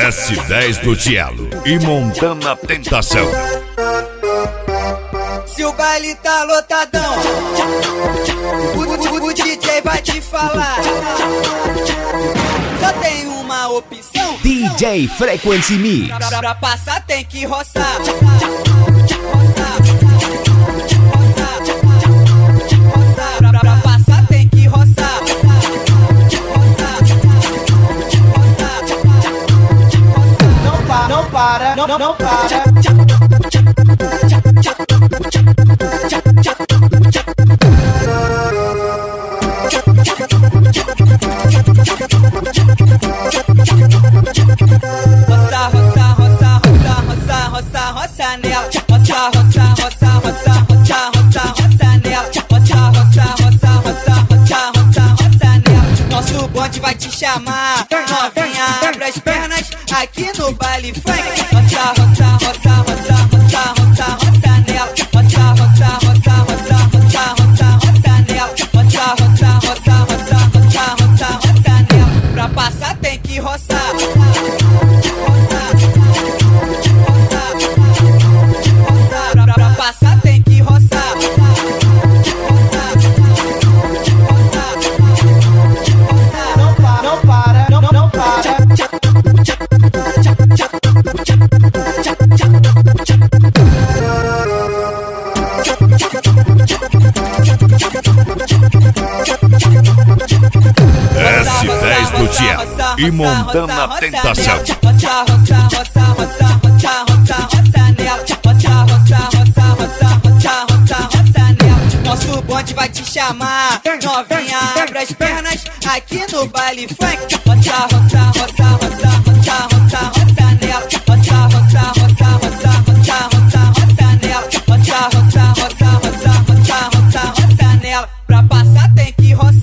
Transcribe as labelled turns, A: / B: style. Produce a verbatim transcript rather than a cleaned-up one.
A: S dez do Cielo e Montana Tentação.
B: Se o baile tá lotadão, o, o, o D J vai te falar. Só tem uma opção:
C: D J Frequency Mix.
B: Pra, pra passar tem que roçar. Pra, pra passar tem que roçar. Não para, não para, não, não, não para. Roça, roça, roça, roça, roça, roça, roça nela. Roça, roça, roça, roça, roça, roça, roça nela. Roça, roça, roça, roça, roça, roça, roça nela. Nosso bonde vai te chamar. Novinha, abre as pernas aqui no baile funk. Roça, roça, roça, roça, roça, roça, roça nela. Roça, roça, roça, roça, roça, roça, roça nela. Roça, roça, roça, roça, roça, roça, roça nela. Pra passar tem que roçar. Pra passar tem que roçar. Não para, não para, não, não para.
A: S dez do Cielo e Montana Tentação.
B: Roça, roça, roça, roça, roça, roça, roça nela. Roça, roça, roça, roça, roça, roça, roça nela. Nosso bonde vai te chamar. Novinha, abre as pernas aqui no baile funk. Roça, roça, roça,